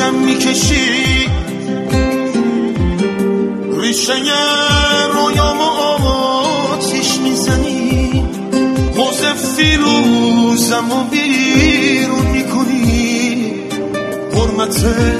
آدم میکشی ریشه رویامو آتیش میزنی حوض فیروزمو بیرون میکنی حرمت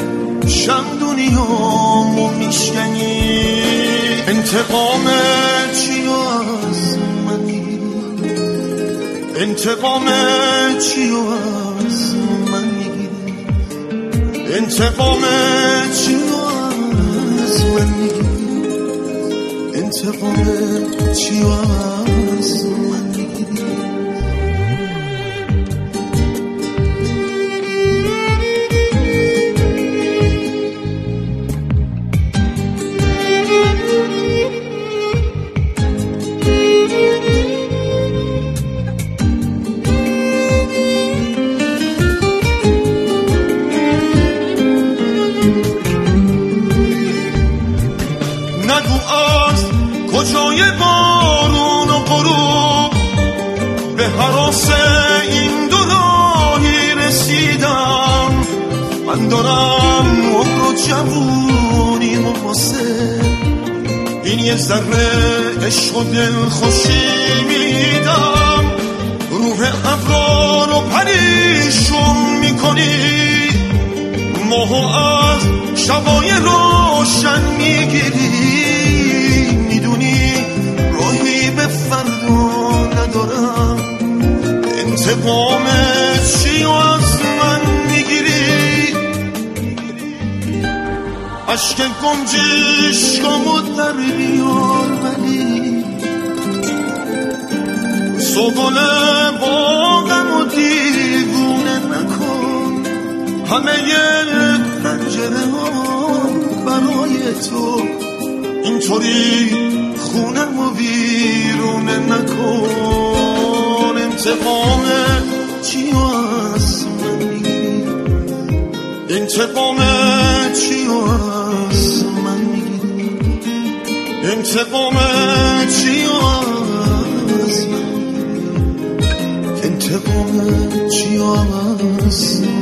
شمدونیامو میشکنی انتقام چی از من میگیری انتقام چی از من میگیری انتقام چی از من میگیری انتقام چی از من میگیری کجای بارون و غروب به هراس این دو راهی رسیدم من دارم عمر و جوونی واسه این یه ذره عشق و دلخوشی میدم روح ابرار رو پریشون میکنی ماهو از شبای روشن میگیری فردا ندارم انتقام چی از من میگیری عشق گنجشکامو در بیار ولی سوگل باغمو دیوونه نکن همه پنجره ها برای تو اینطوری خونمو بیرونه نکن انتقام چی از من میگیری انتقام چی از من میگیری انتقام چی از من انتقام چی از